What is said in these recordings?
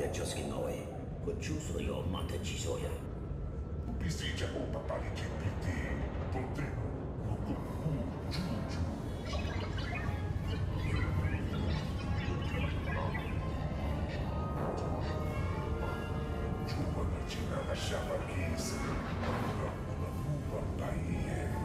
ciascun noi, con giusto io mate ci soia. Bisogna un papà di GPT, potremo, giugiu. Giovane cina lasciava chiesa, una nuova paia.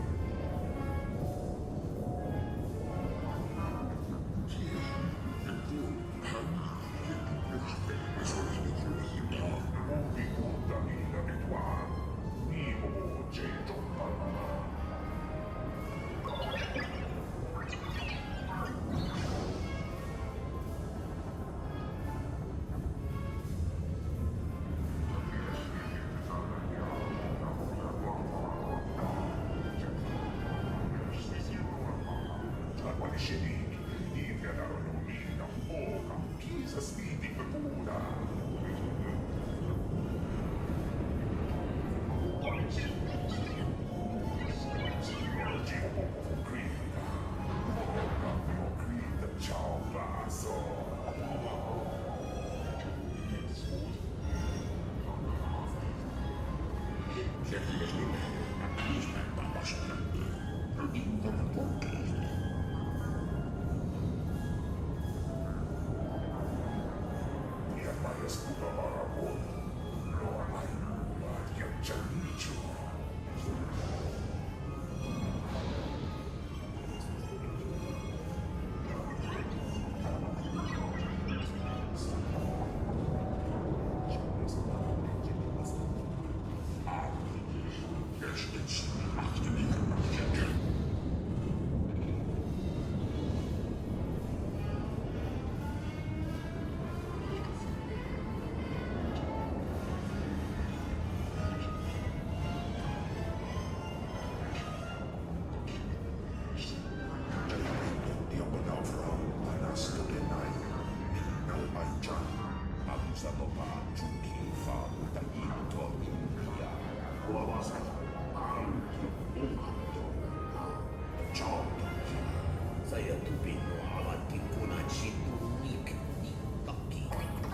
Saya tupinno avanti con acito nick di tocchi.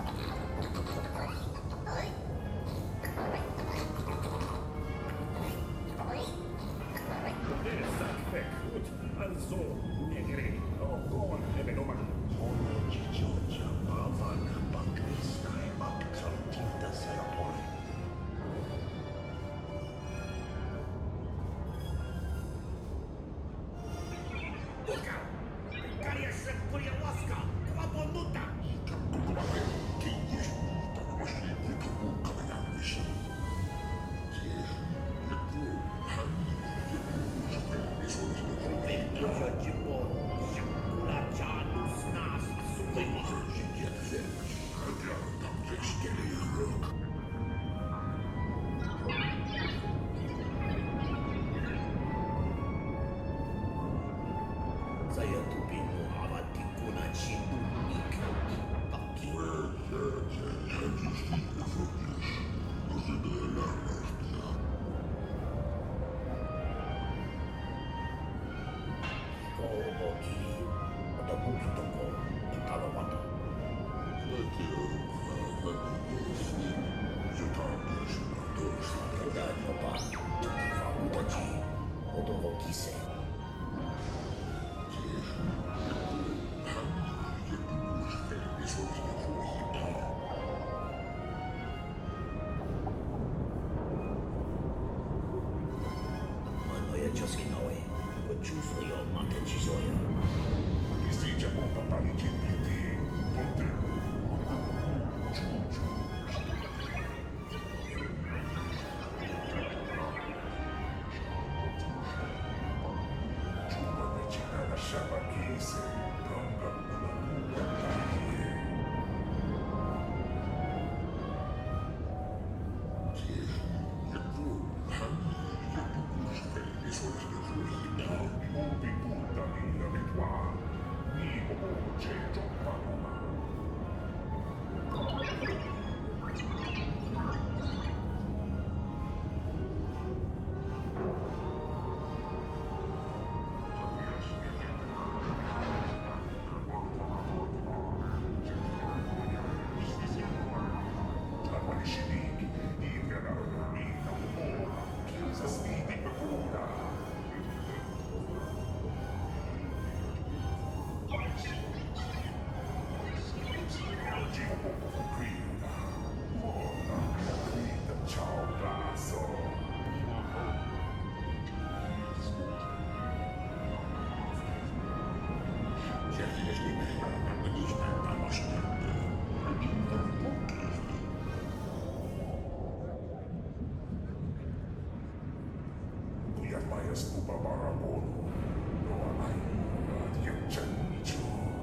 Also, negri, no con evenoma. Ono ciciocia, avan, bankristai, baksaltinta serapore. Saya tupinno avanti con acito nick di tocchi. Koboki, atau mungkin toko, kalau mata. Udah nyoba, kamu tadi, odoho kise. Manoia ciascun noi, con giusto io mate ci soia. Bisogna un papà di GPT, potremo, giugiu. Giovane cina lasciava chiesa, una nuova paia. Nuovi puttani la vetua, Nimo c'è mayas kupaparabono, doa ay at yung chancho.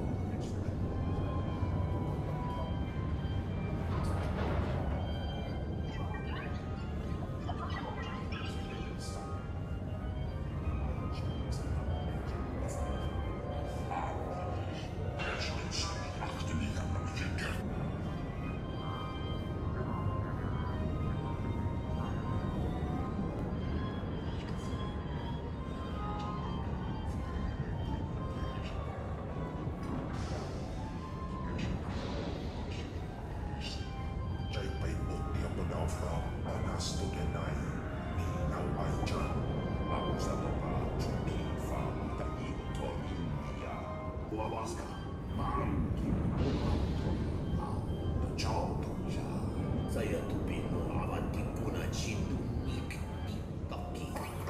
Saya tupin avanti kuna cindunik di taki.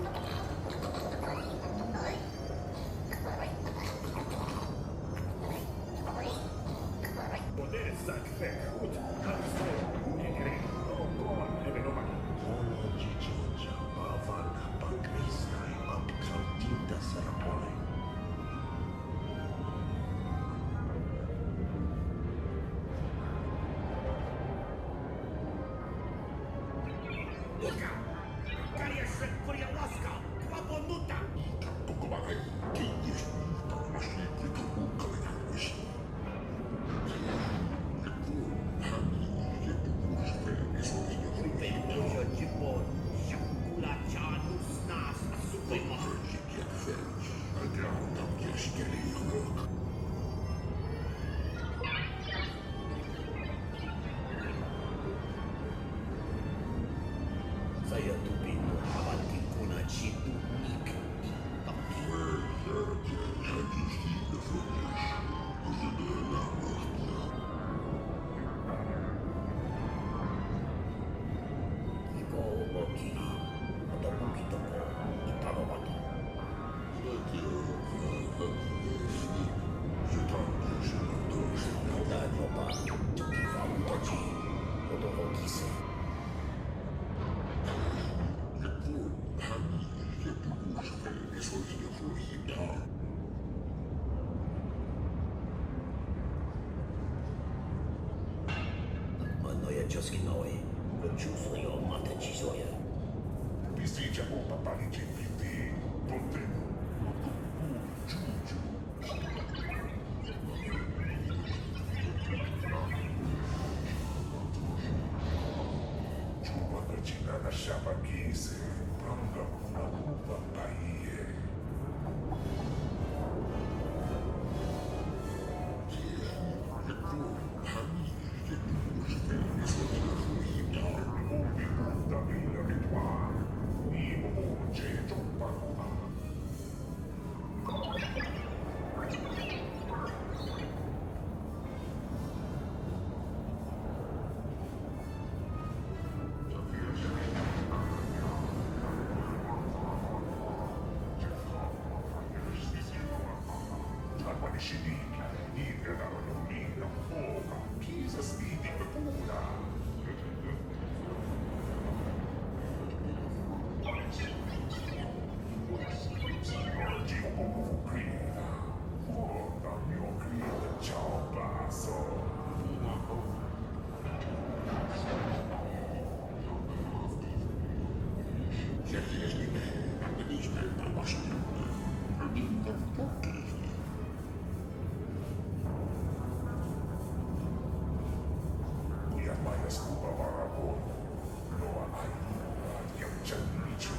Podessa kveut, kanso, negre, no, nevenomani. Ono Giorgia, avan bakristai apkantinta serapoi. Luka! Kariesce kuriałaska! Łapomnuta! Pokobare, kiitos, takmasi, kukalle harvoisi. Pennojo jipon, shakula chanus nas asukema. Saya tupin avanti kuna cindunik di taki. Iko oki, otomoki toko, itanomata. Oda nopa, tukiwa utoji, otomoki se. Manoja joskin noe, kočusno jo mate čizoje. Bistica upa panici piti, ponte. Chupa cocina na chapa quise, pranga una upa paie. Ubi punta villa rituale, vivo oggi giomparona. Agguanisciniti, integrano l'omino, fuoca, pisa spiti pura. Oggi ho grida, guarda il mio grido, ciao basso. Kuya mayas kupaparabono, doa ay at yung chancho.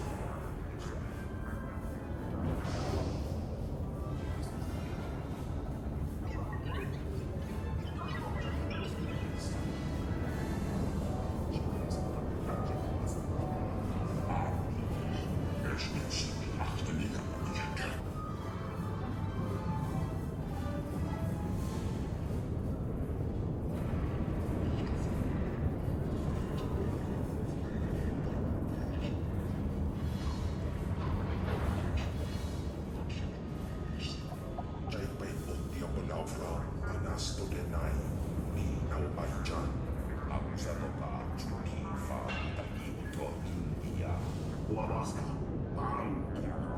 Łaska, pan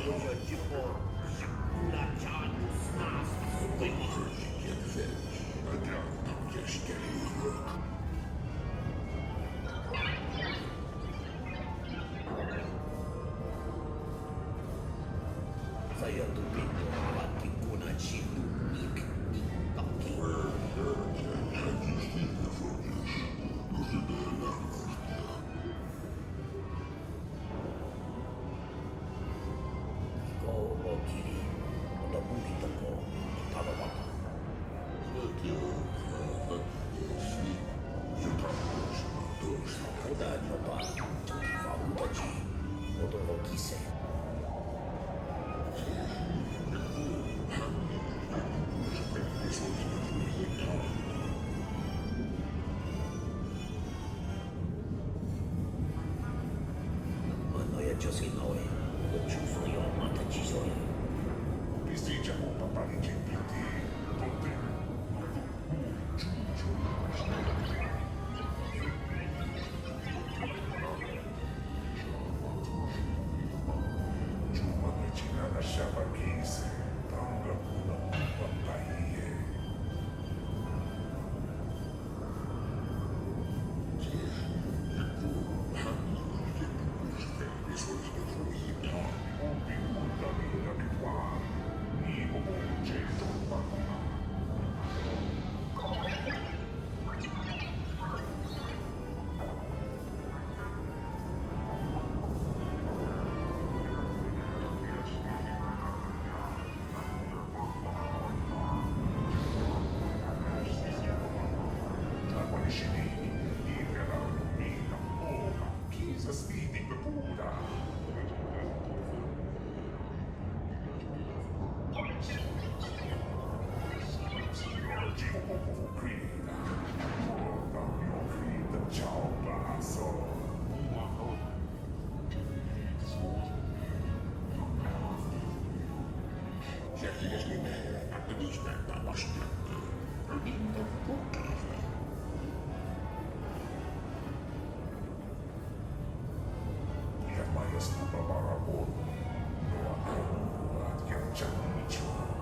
Deja de por Shakula Janus Nas Suema. Saya tupindu avanti kuna chitu nik taki. Iko o kiri, oda buki toko, tada waka. Oda nyoba, kifa utaji, odo o kise. Mano ya Josie Noe, o chufu yo mata chisoya. Bisticciamo papà di GPT. Giuma vicina lasciava chiese, tanga una papaie. Ciao, basso. Ja majestua varapun. Nuo alueet ja Jancho.